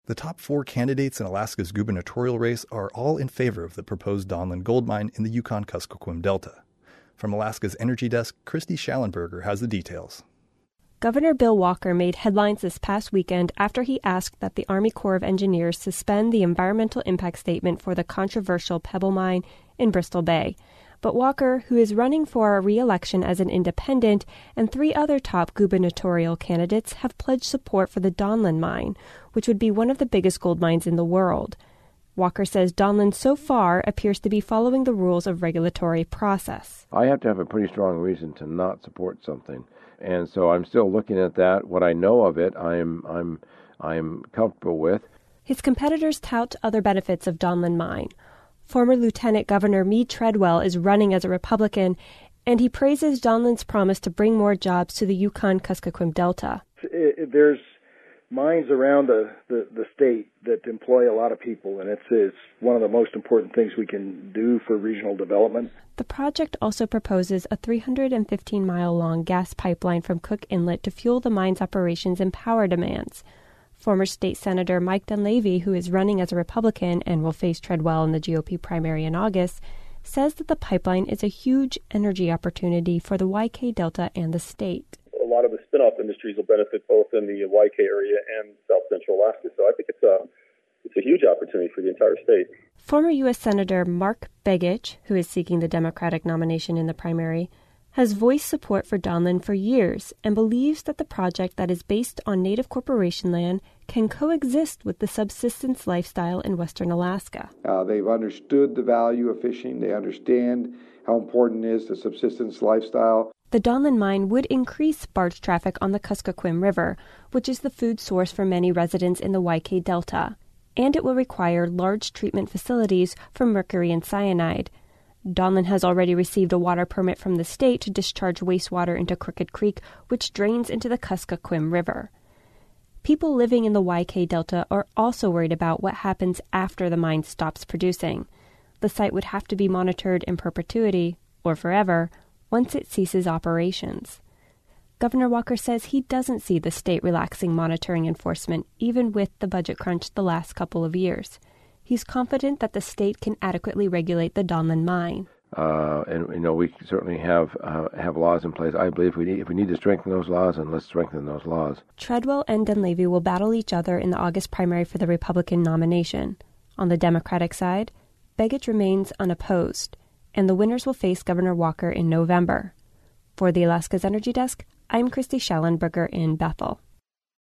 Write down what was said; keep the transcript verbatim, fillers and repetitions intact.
The top four candidates in Alaska's gubernatorial race are all in favor of the proposed Donlin gold mine in the Yukon-Kuskokwim Delta. From Alaska's Energy Desk, Christy Schallenberger has the details. Governor Bill Walker made headlines this past weekend after he asked that the Army Corps of Engineers suspend the environmental impact statement for the controversial Pebble Mine in Bristol Bay. But Walker, who is running for a re-election as an independent, and three other top gubernatorial candidates have pledged support for the Donlin mine, which would be one of the biggest gold mines in the world. Walker says Donlin so far appears to be following the rules of regulatory process. I have to have a pretty strong reason to not support something. And so I'm still looking at that. What I know of it, I'm I'm I'm comfortable with. His competitors tout other benefits of Donlin mine. Former Lieutenant Governor Mead Treadwell is running as a Republican, and he praises Donlin's promise to bring more jobs to the Yukon-Kuskokwim Delta. It, it, there's mines around the, the, the state that employ a lot of people, and it's, it's one of the most important things we can do for regional development. The project also proposes a three hundred fifteen mile long gas pipeline from Cook Inlet to fuel the mine's operations and power demands. Former State Senator Mike Dunleavy, who is running as a Republican and will face Treadwell in the G O P primary in August, says that the pipeline is a huge energy opportunity for the Y K Delta and the state. A lot of the spin-off industries will benefit both in the Y K area and South Central Alaska, so I think it's a, it's a huge opportunity for the entire state. Former U S Senator Mark Begich, who is seeking the Democratic nomination in the primary, has voiced support for Donlin for years and believes that the project that is based on native corporation land can coexist with the subsistence lifestyle in western Alaska. Uh, they've understood the value of fishing. They understand how important it is the subsistence lifestyle. The Donlin mine would increase barge traffic on the Kuskokwim River, which is the food source for many residents in the Y K Delta, and it will require large treatment facilities for mercury and cyanide. Donlin has already received a water permit from the state to discharge wastewater into Crooked Creek, which drains into the Kuskokwim River. People living in the Y K Delta are also worried about what happens after the mine stops producing. The site would have to be monitored in perpetuity, or forever, once it ceases operations. Governor Walker says he doesn't see the state relaxing monitoring enforcement, even with the budget crunch the last couple of years. He's confident that the state can adequately regulate the Donlin mine. Uh, and, you know, we certainly have uh, have laws in place. I believe we need, if we need to strengthen those laws, then let's strengthen those laws. Treadwell and Dunleavy will battle each other in the August primary for the Republican nomination. On the Democratic side, Begich remains unopposed, and the winners will face Governor Walker in November. For the Alaska's Energy Desk, I'm Christy Schallenberger in Bethel.